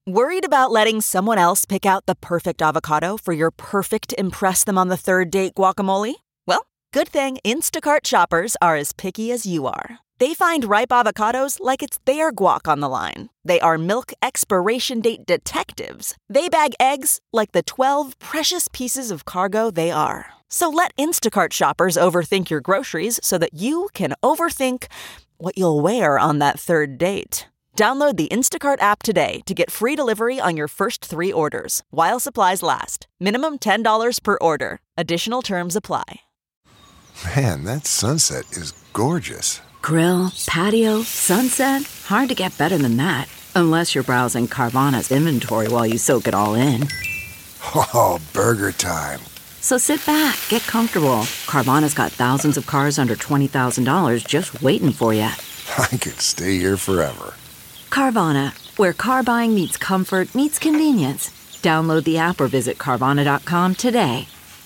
Worried about letting someone else pick out the perfect avocado for your perfect impress them on the third date guacamole? Well, good thing Instacart shoppers are as picky as you are. They find ripe avocados like it's their guac on the line. They are milk expiration date detectives. They bag eggs like the 12 precious pieces of cargo they are. So let Instacart shoppers overthink your groceries so that you can overthink what you'll wear on that third date. Download the Instacart app today to get free delivery on your first 3 orders, while supplies last. Minimum $10 per order. Additional terms apply. Man, that sunset is gorgeous. Grill, patio, sunset. Hard to get better than that. Unless you're browsing Carvana's inventory while you soak it all in. Oh, burger time. So sit back, get comfortable. Carvana's got thousands of cars under $20,000 just waiting for you. I could stay here forever. Carvana, where car buying meets comfort, meets convenience. Download the app or visit Carvana.com today.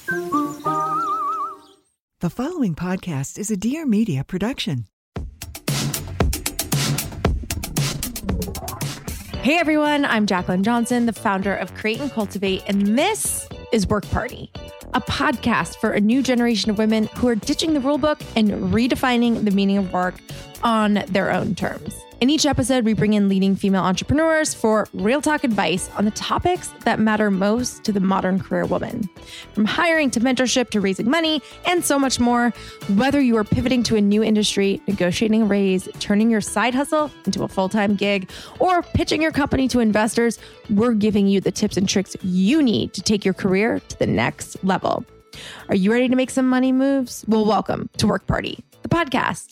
The following podcast is a Dear Media production. Hey everyone, I'm Jacqueline Johnson, the founder of Create and Cultivate, and this is Work Party, a podcast for a new generation of women who are ditching the rulebook and redefining the meaning of work on their own terms. In each episode, we bring in leading female entrepreneurs for real talk advice on the topics that matter most to the modern career woman. From hiring to mentorship to raising money and so much more, whether you are pivoting to a new industry, negotiating a raise, turning your side hustle into a full-time gig, or pitching your company to investors, we're giving you the tips and tricks you need to take your career to the next level. Are you ready to make some money moves? Well, welcome to Work Party, the podcast.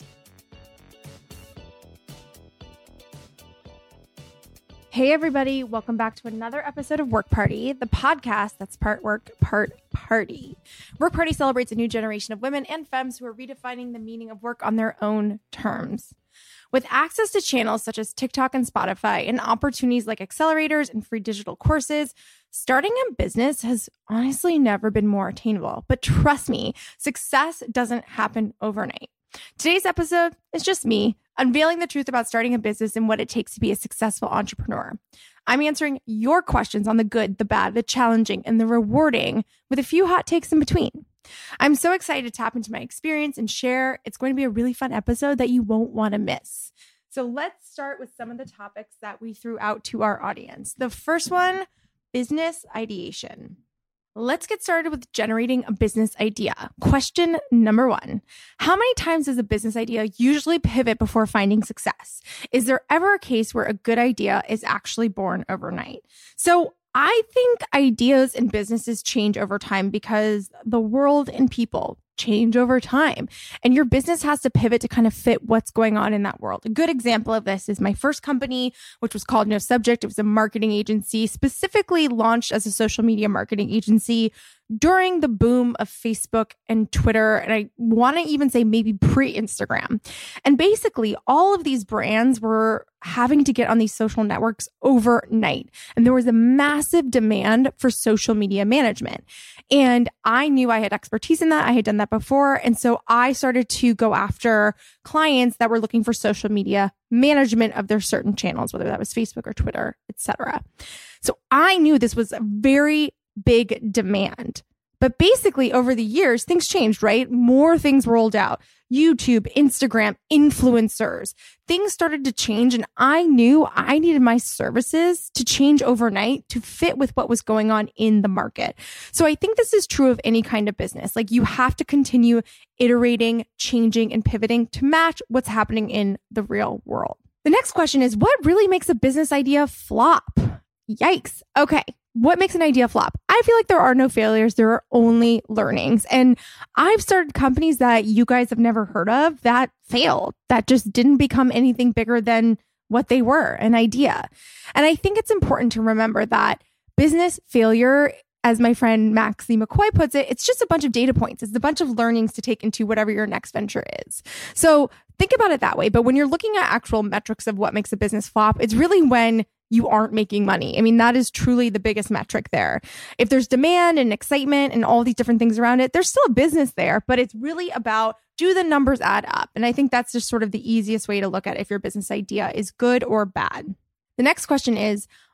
Hey everybody, welcome back to another episode of Work Party, the podcast that's part work, part party. Work Party celebrates a new generation of women and femmes who are redefining the meaning of work on their own terms. With access to channels such as TikTok and Spotify and opportunities like accelerators and free digital courses, starting a business has honestly never been more attainable. But trust me, success doesn't happen overnight. Today's episode is just me unveiling the truth about starting a business and what it takes to be a successful entrepreneur. I'm answering your questions on the good, the bad, the challenging, and the rewarding with a few hot takes in between. I'm so excited to tap into my experience and share. It's going to be a really fun episode that you won't want to miss. So let's start with some of the topics that we threw out to our audience. The first one, business ideation. Let's get started with generating a business idea. Question number 1. How many times does a business idea usually pivot before finding success? Is there ever a case where a good idea is actually born overnight? So I think ideas and businesses change over time because the world and people change over time. And your business has to pivot to kind of fit what's going on in that world. A good example of this is my first company, which was called No Subject. It was a marketing agency, specifically launched as a social media marketing agency during the boom of Facebook and Twitter. And I want to even say maybe pre-Instagram. And basically, all of these brands were having to get on these social networks overnight. And there was a massive demand for social media management. And I knew I had expertise in that. I had done that before. And so I started to go after clients that were looking for social media management of their certain channels, whether that was Facebook or Twitter, etc. So I knew this was a very big demand. But basically, over the years, things changed, right? More things rolled out. YouTube, Instagram, influencers. Things started to change, and I knew I needed my services to change overnight to fit with what was going on in the market. So I think this is true of any kind of business. Like, you have to continue iterating, changing, and pivoting to match what's happening in the real world. The next question is, what really makes a business idea flop? Yikes. Okay. What makes an idea flop? I feel like there are no failures. There are only learnings. And I've started companies that you guys have never heard of that failed, that just didn't become anything bigger than what they were, an idea. And I think it's important to remember that business failure, as my friend Maxie McCoy puts it, it's just a bunch of data points. It's a bunch of learnings to take into whatever your next venture is. So think about it that way. But when you're looking at actual metrics of what makes a business flop, it's really when you aren't making money. I mean, that is truly the biggest metric there. If there's demand and excitement and all these different things around it, there's still a business there, but it's really about, do the numbers add up? And I think that's just sort of the easiest way to look at if your business idea is good or bad. The next question is,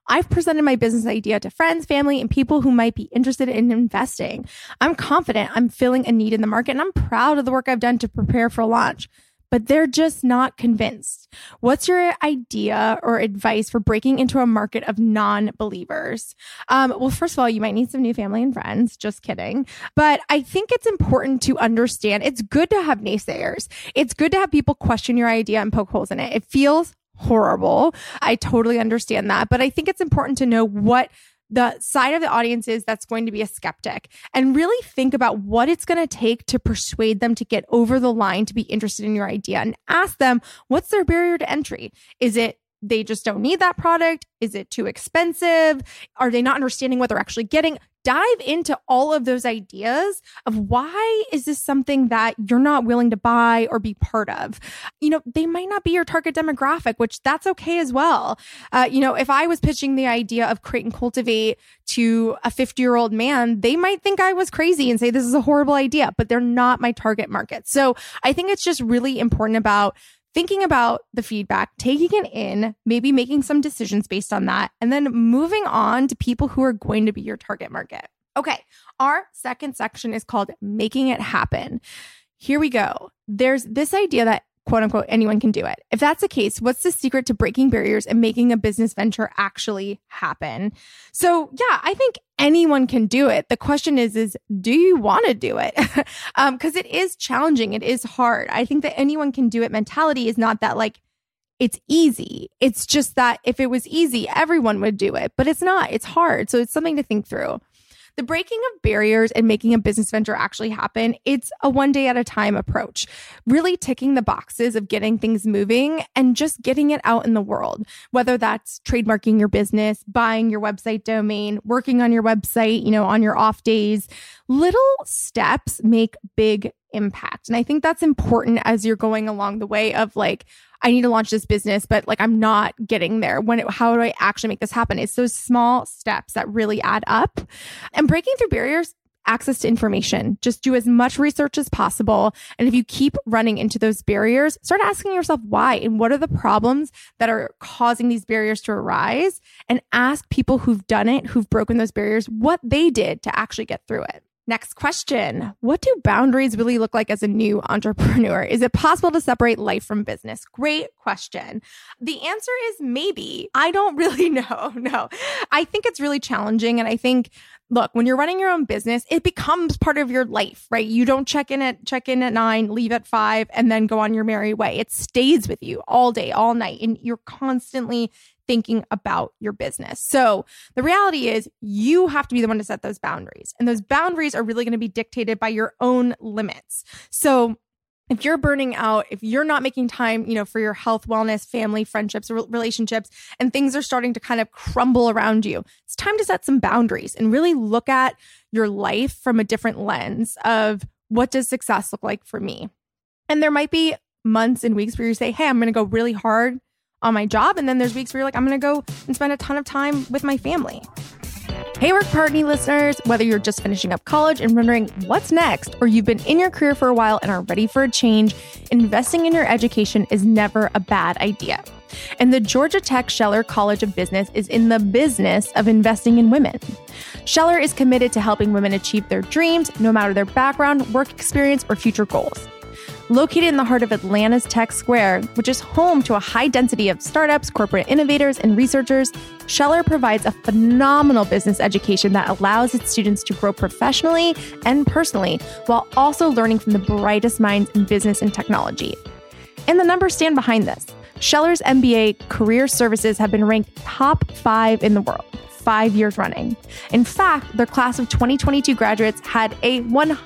I've presented my business idea to friends, family, and people who might be interested in investing. I'm confident I'm filling a need in the market, and I'm proud of the work I've done to prepare for launch. But they're just not convinced. What's your idea or advice for breaking into a market of non-believers? Well, first of all, you might need some new family and friends. Just kidding. But I think it's important to understand it's good to have naysayers. It's good to have people question your idea and poke holes in it. It feels horrible. I totally understand that. But I think it's important to know what the side of the audience is that's going to be a skeptic, and really think about what it's going to take to persuade them to get over the line to be interested in your idea, and ask them, what's their barrier to entry? Is it they just don't need that product? Is it too expensive? Are they not understanding what they're actually getting? Dive into all of those ideas of why is this something that you're not willing to buy or be part of? They might not be your target demographic, which that's okay as well. If I was pitching the idea of Create and Cultivate to a 50-year-old man, they might think I was crazy and say, this is a horrible idea, but they're not my target market. So I think it's just really important about thinking about the feedback, taking it in, maybe making some decisions based on that, and then moving on to people who are going to be your target market. Okay, our second section is called Making It Happen. Here we go. There's this idea that, quote unquote, anyone can do it. If that's the case, what's the secret to breaking barriers and making a business venture actually happen? So yeah, I think anyone can do it. The question is do you want to do it? Because it is challenging. It is hard. I think that anyone can do it mentality is not that like it's easy. It's just that if it was easy, everyone would do it, but it's not. It's hard. So it's something to think through. The breaking of barriers and making a business venture actually happen, it's a one day at a time approach, really ticking the boxes of getting things moving and just getting it out in the world, whether that's trademarking your business, buying your website domain, working on your website, on your off days. Little steps make big impact. And I think that's important as you're going along the way of like, I need to launch this business, but like I'm not getting there. How do I actually make this happen? It's those small steps that really add up. And breaking through barriers, access to information. Just do as much research as possible. And if you keep running into those barriers, start asking yourself why and what are the problems that are causing these barriers to arise, and ask people who've done it, who've broken those barriers, what they did to actually get through it. Next question. What do boundaries really look like as a new entrepreneur? Is it possible to separate life from business? Great question. The answer is maybe. I don't really know. No, I think it's really challenging. And I think, look, when you're running your own business, it becomes part of your life, right? You don't check in at 9, leave at 5, and then go on your merry way. It stays with you all day, all night, and you're constantly thinking about your business. So the reality is you have to be the one to set those boundaries. And those boundaries are really going to be dictated by your own limits. So if you're burning out, if you're not making time, for your health, wellness, family, friendships, relationships, and things are starting to kind of crumble around you, it's time to set some boundaries and really look at your life from a different lens of what does success look like for me? And there might be months and weeks where you say, hey, I'm going to go really hard on my job. And then there's weeks where you're like, I'm going to go and spend a ton of time with my family. Hey, Work Party listeners, whether you're just finishing up college and wondering what's next, or you've been in your career for a while and are ready for a change, investing in your education is never a bad idea. And the Georgia Tech Scheller College of Business is in the business of investing in women. Scheller is committed to helping women achieve their dreams, no matter their background, work experience, or future goals. Located in the heart of Atlanta's Tech Square, which is home to a high density of startups, corporate innovators, and researchers, Scheller provides a phenomenal business education that allows its students to grow professionally and personally while also learning from the brightest minds in business and technology. And the numbers stand behind this. Scheller's MBA career services have been ranked top 5 in the world, 5 years running. In fact, their class of 2022 graduates had a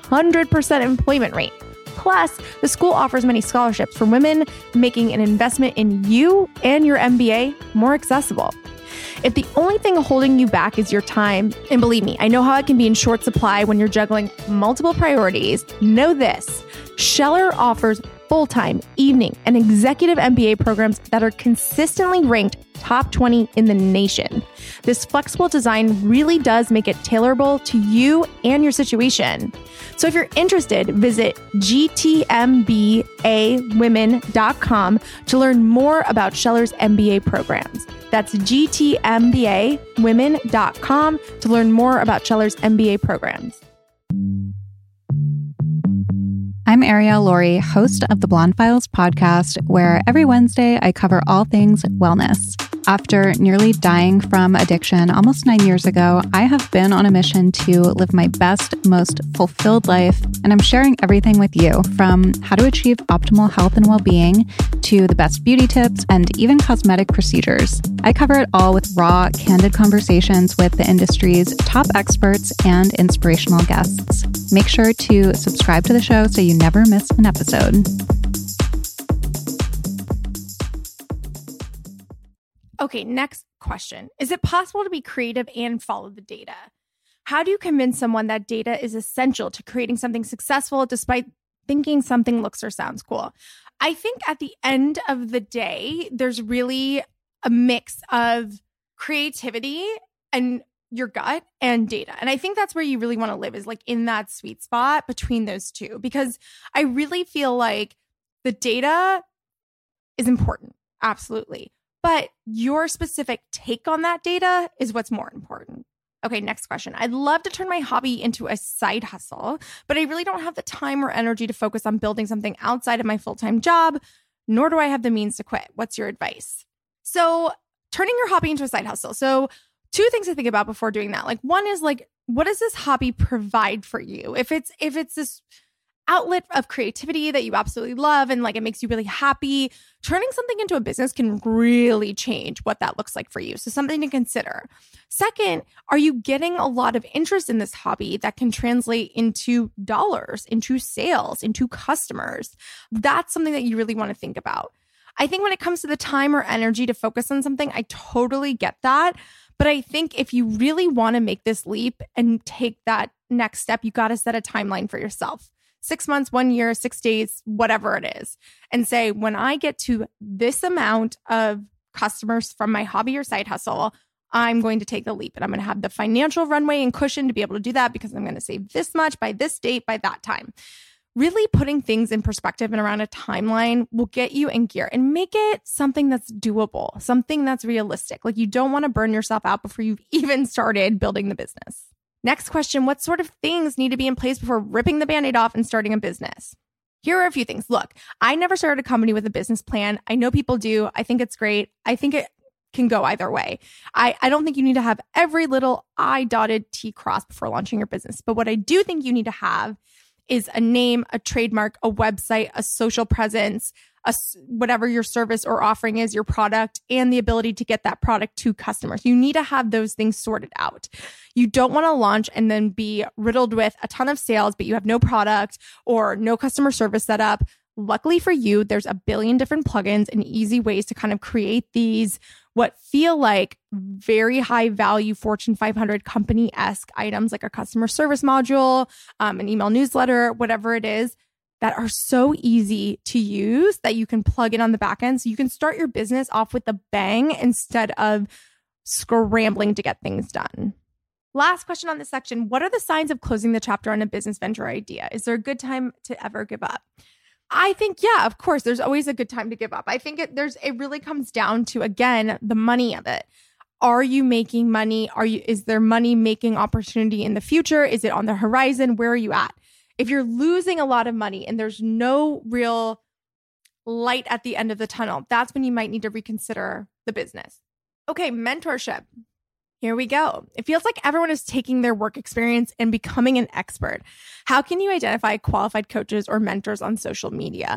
100% employment rate. Plus, the school offers many scholarships for women, making an investment in you and your MBA more accessible. If the only thing holding you back is your time, and believe me, I know how it can be in short supply when you're juggling multiple priorities, know this: Scheller offers full-time, evening, and executive MBA programs that are consistently ranked top 20 in the nation. This flexible design really does make it tailorable to you and your situation. So if you're interested, visit gtmbawomen.com to learn more about Scheller's MBA programs. That's gtmbawomen.com to learn more about Cheller's MBA programs. I'm Arielle Laurie, host of the Blonde Files podcast, where every Wednesday I cover all things wellness. After nearly dying from addiction almost 9 years ago, I have been on a mission to live my best, most fulfilled life, and I'm sharing everything with you, from how to achieve optimal health and well-being to the best beauty tips and even cosmetic procedures. I cover it all with raw, candid conversations with the industry's top experts and inspirational guests. Make sure to subscribe to the show so you never miss an episode. Okay, next question. Is it possible to be creative and follow the data? How do you convince someone that data is essential to creating something successful despite thinking something looks or sounds cool? I think at the end of the day, there's really a mix of creativity and your gut and data. And I think that's where you really want to live, is like in that sweet spot between those two, because I really feel like the data is important. Absolutely. But your specific take on that data is what's more important. Okay, next question. I'd love to turn my hobby into a side hustle, but I really don't have the time or energy to focus on building something outside of my full-time job, nor do I have the means to quit. What's your advice? So turning your hobby into a side hustle. So two things to think about before doing that. Like, one is like, what does this hobby provide for you? If it's this outlet of creativity that you absolutely love and like it makes you really happy, turning something into a business can really change what that looks like for you. So something to consider. Second, are you getting a lot of interest in this hobby that can translate into dollars, into sales, into customers? That's something that you really want to think about. I think when it comes to the time or energy to focus on something, I totally get that. But I think if you really want to make this leap and take that next step, you got to set a timeline for yourself. 6 months, 1 year, 6 days, whatever it is. And say, when I get to this amount of customers from my hobby or side hustle, I'm going to take the leap. And I'm going to have the financial runway and cushion to be able to do that, because I'm going to save this much by this date, by that time. Really putting things in perspective and around a timeline will get you in gear and make it something that's doable, something that's realistic. Like, you don't want to burn yourself out before you've even started building the business. Next question, what sort of things need to be in place before ripping the Band-Aid off and starting a business? Here are a few things. Look, I never started a company with a business plan. I know people do. I think it's great. I think it can go either way. I don't think you need to have every little I dotted T crossed before launching your business. But what I do think you need to have is a name, a trademark, a website, a social presence, whatever your service or offering is, your product, and the ability to get that product to customers. You need to have those things sorted out. You don't want to launch and then be riddled with a ton of sales, but you have no product or no customer service set up. Luckily for you, there's a billion different plugins and easy ways to kind of create these, what feel like very high value Fortune 500 company-esque items, like a customer service module, an email newsletter, whatever it is, that are so easy to use that you can plug in on the back end. So you can start your business off with a bang instead of scrambling to get things done. Last question on this section. What are the signs of closing the chapter on a business venture idea? Is there a good time to ever give up? I think, yeah, of course, there's always a good time to give up. I think it really comes down to, again, the money of it. Are you making money? Is there money making opportunity in the future? Is it on the horizon? Where are you at? If you're losing a lot of money and there's no real light at the end of the tunnel, that's when you might need to reconsider the business. Okay, mentorship. Here we go. It feels like everyone is taking their work experience and becoming an expert. How can you identify qualified coaches or mentors on social media?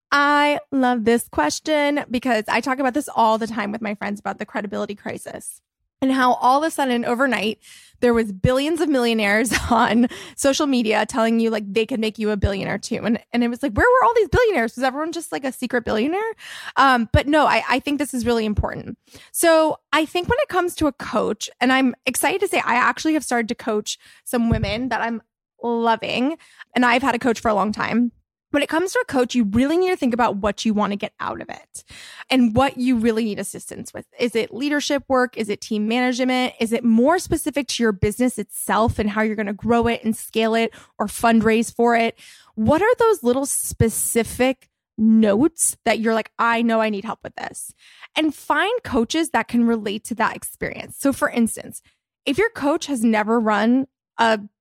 I love this question because I talk about this all the time with my friends about the credibility crisis and how all of a sudden overnight there was billions of millionaires on social media telling you like they could make you a billionaire too. And it was like, where were all these billionaires? Was everyone just like a secret billionaire? But no, I think this is really important. So I think when it comes to a coach, and I'm excited to say I actually have started to coach some women that I'm loving, and I've had a coach for a long time. When it comes to a coach, you really need to think about what you want to get out of it and what you really need assistance with. Is it leadership work? Is it team management? Is it more specific to your business itself and how you're going to grow it and scale it or fundraise for it? What are those little specific notes that you're like, I know I need help with this. And find coaches that can relate to that experience. So for instance, if your coach has never run a $1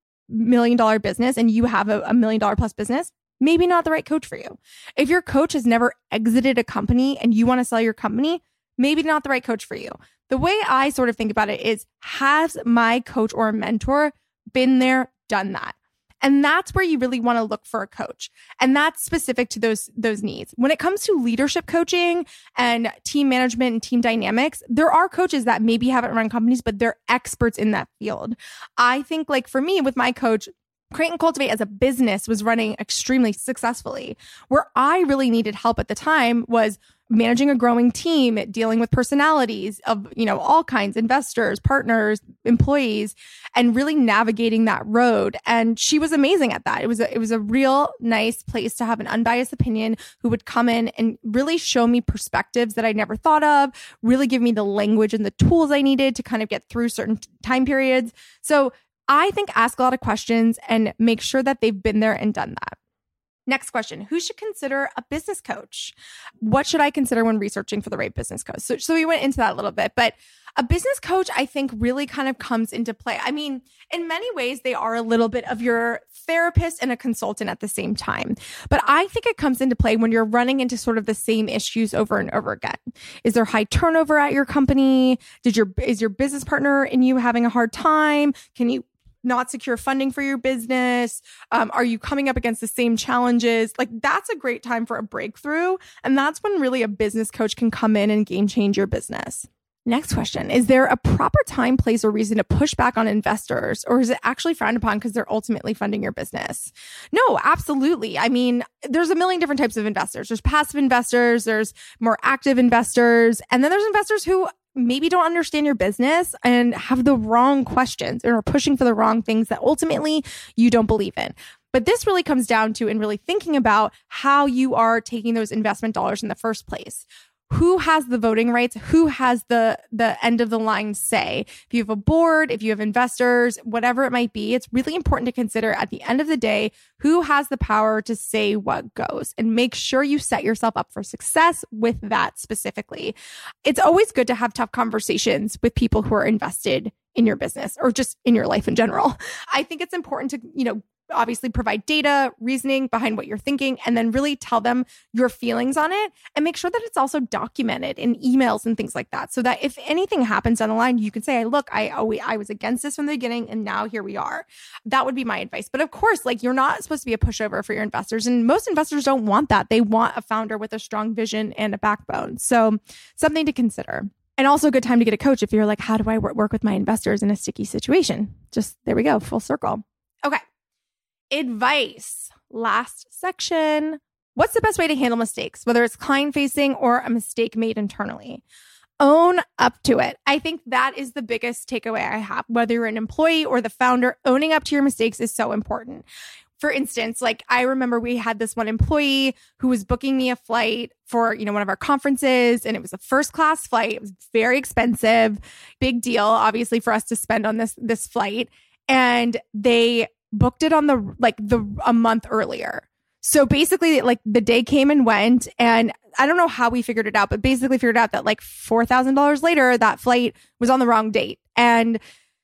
million business and you have a $1 million plus business, maybe not the right coach for you. If your coach has never exited a company and you want to sell your company, maybe not the right coach for you. The way I sort of think about it is, has my coach or a mentor been there, done that? And that's where you really want to look for a coach. And that's specific to those needs. When it comes to leadership coaching and team management and team dynamics, there are coaches that maybe haven't run companies, but they're experts in that field. I think like for me with my coach, Create and Cultivate as a business was running extremely successfully. Where I really needed help at the time was managing a growing team, dealing with personalities of, all kinds, investors, partners, employees, and really navigating that road. And she was amazing at that. It was a real nice place to have an unbiased opinion who would come in and really show me perspectives that I never thought of, really give me the language and the tools I needed to kind of get through certain time periods. So I think ask a lot of questions and make sure that they've been there and done that. Next question, who should consider a business coach? What should I consider when researching for the right business coach? So we went into that a little bit, but a business coach, I think, really kind of comes into play. I mean, in many ways, they are a little bit of your therapist and a consultant at the same time. But I think it comes into play when you're running into sort of the same issues over and over again. Is there high turnover at your company? Is your business partner and you having a hard time? Can you not secure funding for your business? Are you coming up against the same challenges? Like, that's a great time for a breakthrough. And that's when really a business coach can come in and game change your business. Next question, is there a proper time, place, or reason to push back on investors? Or is it actually frowned upon because they're ultimately funding your business? No, absolutely. I mean, there's a million different types of investors. There's passive investors, there's more active investors, and then there's investors who maybe don't understand your business and have the wrong questions and are pushing for the wrong things that ultimately you don't believe in. But this really comes down to, and really thinking about how you are taking those investment dollars in the first place. Who has the voting rights? Who has the end of the line say? If you have a board, if you have investors, whatever it might be, it's really important to consider at the end of the day, who has the power to say what goes, and make sure you set yourself up for success with that specifically. It's always good to have tough conversations with people who are invested in your business or just in your life in general. I think it's important to, obviously provide data, reasoning behind what you're thinking, and then really tell them your feelings on it, and make sure that it's also documented in emails and things like that. So that if anything happens down the line, you can say, hey, look, I was against this from the beginning, and now here we are. That would be my advice. But of course, like, you're not supposed to be a pushover for your investors. And most investors don't want that. They want a founder with a strong vision and a backbone. So something to consider. And also a good time to get a coach if you're like, how do I work with my investors in a sticky situation? Just there we go, full circle. Okay. Advice. Last section. What's the best way to handle mistakes, whether it's client facing or a mistake made internally? Own up to it. I think that is the biggest takeaway I have. Whether you're an employee or the founder, owning up to your mistakes is so important. For instance, like, I remember we had this one employee who was booking me a flight for, one of our conferences, and it was a first class flight. It was very expensive, big deal, obviously, for us to spend on this flight. And they booked it on a month earlier. So basically, like, the day came and went, and I don't know how we figured it out, but basically figured out that like $4,000 later, that flight was on the wrong date. And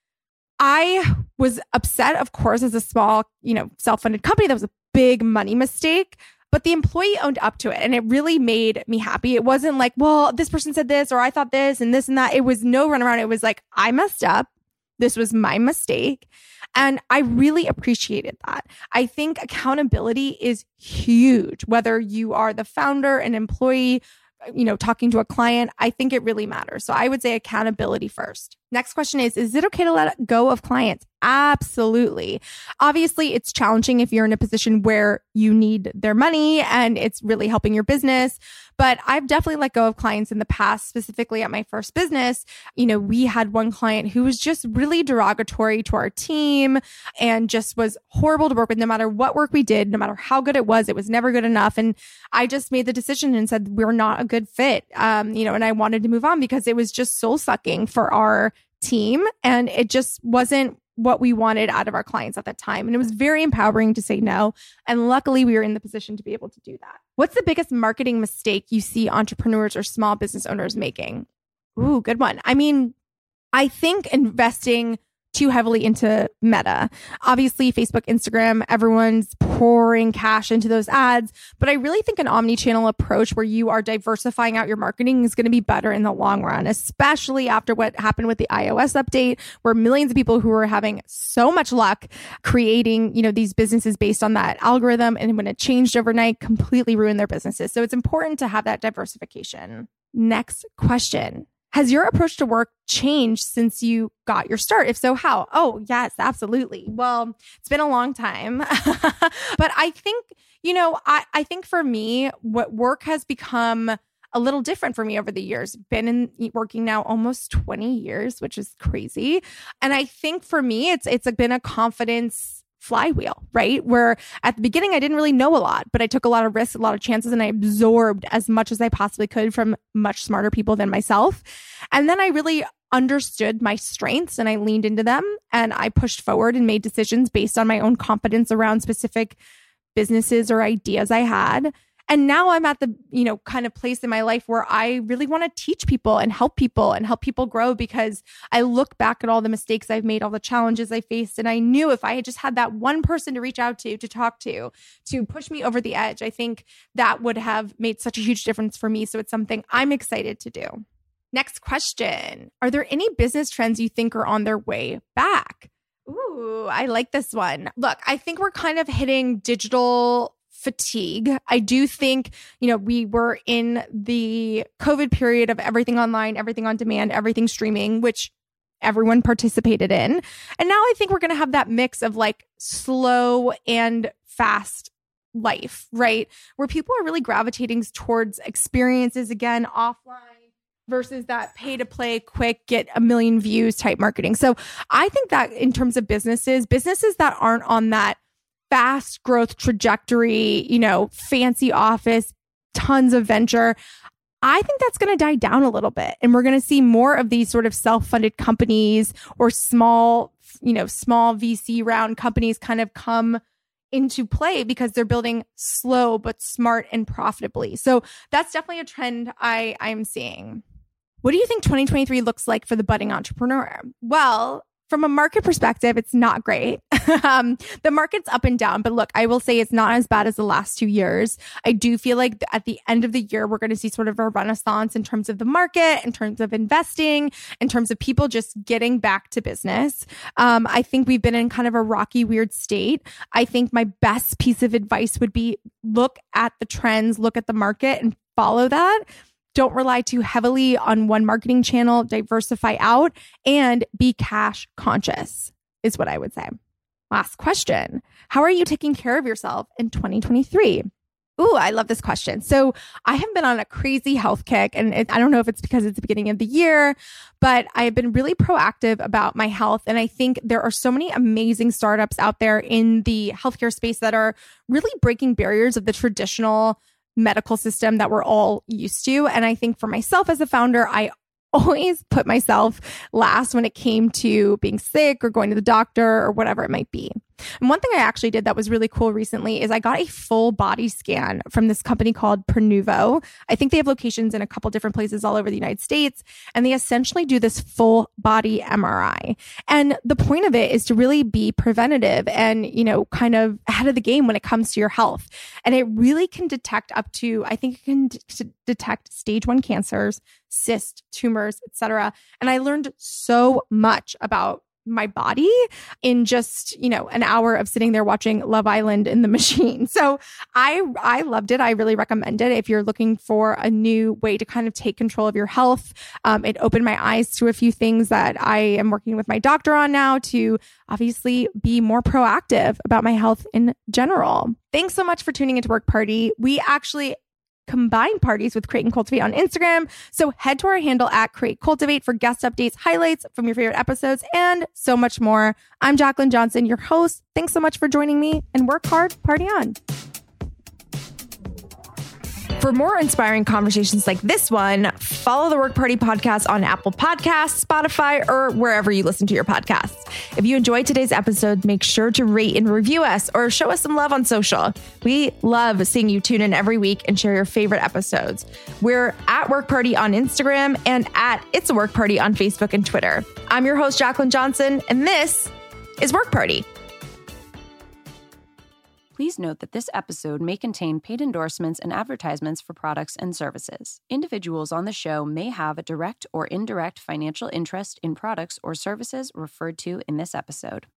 I was upset, of course, as a small, self-funded company. That was a big money mistake, but the employee owned up to it, and it really made me happy. It wasn't like, well, this person said this, or I thought this and that. It was no runaround. It was like, I messed up. This was my mistake. And I really appreciated that. I think accountability is huge, whether you are the founder, an employee, talking to a client. I think it really matters. So I would say accountability first. Next question is it okay to let go of clients? Absolutely. Obviously, it's challenging if you're in a position where you need their money and it's really helping your business. But I've definitely let go of clients in the past, specifically at my first business. We had one client who was just really derogatory to our team and just was horrible to work with. No matter what work we did, no matter how good it was never good enough. And I just made the decision and said, we're not a good fit. And I wanted to move on because it was just soul sucking for our team. And it just wasn't what we wanted out of our clients at that time. And it was very empowering to say no. And luckily, we were in the position to be able to do that. What's the biggest marketing mistake you see entrepreneurs or small business owners making? Ooh, good one. I mean, I think investing too heavily into Meta. Obviously, Facebook, Instagram, everyone's pouring cash into those ads. But I really think an omni-channel approach where you are diversifying out your marketing is going to be better in the long run, especially after what happened with the iOS update, where millions of people who were having so much luck creating, these businesses based on that algorithm. And when it changed overnight, completely ruined their businesses. So it's important to have that diversification. Next question. Has your approach to work changed since you got your start? If so, how? Oh, yes, absolutely. Well, it's been a long time. But I think, I think for me, what work has become a little different for me over the years. Been working now almost 20 years, which is crazy. And I think for me, it's been a confidence flywheel, right? Where at the beginning, I didn't really know a lot, but I took a lot of risks, a lot of chances, and I absorbed as much as I possibly could from much smarter people than myself. And then I really understood my strengths and I leaned into them and I pushed forward and made decisions based on my own confidence around specific businesses or ideas I had. And now I'm at the, kind of place in my life where I really want to teach people and help people grow, because I look back at all the mistakes I've made, all the challenges I faced. And I knew if I had just had that one person to reach out to talk to push me over the edge, I think that would have made such a huge difference for me. So it's something I'm excited to do. Next question. Are there any business trends you think are on their way back? Ooh, I like this one. Look, I think we're kind of hitting digital fatigue. I do think, we were in the COVID period of everything online, everything on demand, everything streaming, which everyone participated in. And now I think we're going to have that mix of like slow and fast life, right? Where people are really gravitating towards experiences again, offline, versus that pay to play, quick, get a million views type marketing. So I think that in terms of businesses that aren't on that fast growth trajectory, fancy office, tons of venture, I think that's going to die down a little bit. And we're going to see more of these sort of self-funded companies or small VC round companies kind of come into play because they're building slow but smart and profitably. So that's definitely a trend I'm seeing. What do you think 2023 looks like for the budding entrepreneur? Well, from a market perspective, it's not great. The market's up and down, but look, I will say it's not as bad as the last 2 years. I do feel like at the end of the year, we're going to see sort of a renaissance in terms of the market, in terms of investing, in terms of people just getting back to business. I think we've been in kind of a rocky, weird state. I think my best piece of advice would be look at the trends, look at the market and follow that. Don't rely too heavily on one marketing channel, diversify out, and be cash conscious is what I would say. Last question. How are you taking care of yourself in 2023? Ooh, I love this question. So I have been on a crazy health kick, and I don't know if it's because it's the beginning of the year, but I've been really proactive about my health. And I think there are so many amazing startups out there in the healthcare space that are really breaking barriers of the traditional medical system that we're all used to. And I think for myself as a founder, I always put myself last when it came to being sick or going to the doctor or whatever it might be. And one thing I actually did that was really cool recently is I got a full body scan from this company called Prenuvo. I think they have locations in a couple different places all over the United States, and they essentially do this full body MRI. And the point of it is to really be preventative and, kind of ahead of the game when it comes to your health. And it really can detect up to, I think it can detect stage 1 cancers, cysts, tumors, etc. And I learned so much about my body in just, an hour of sitting there watching Love Island in the machine. So I loved it. I really recommend it if you're looking for a new way to kind of take control of your health. It opened my eyes to a few things that I am working with my doctor on now to obviously be more proactive about my health in general. Thanks so much for tuning into Work Party. We actually combine parties with Create and Cultivate on Instagram. So head to our handle at Create Cultivate for guest updates, highlights from your favorite episodes, and so much more. I'm Jaclyn Johnson, your host. Thanks so much for joining me, and work hard, party on. For more inspiring conversations like this one, follow the Work Party podcast on Apple Podcasts, Spotify, or wherever you listen to your podcasts. If you enjoyed today's episode, make sure to rate and review us or show us some love on social. We love seeing you tune in every week and share your favorite episodes. We're at Work Party on Instagram and at It's a Work Party on Facebook and Twitter. I'm your host, Jacqueline Johnson, and this is Work Party. Please note that this episode may contain paid endorsements and advertisements for products and services. Individuals on the show may have a direct or indirect financial interest in products or services referred to in this episode.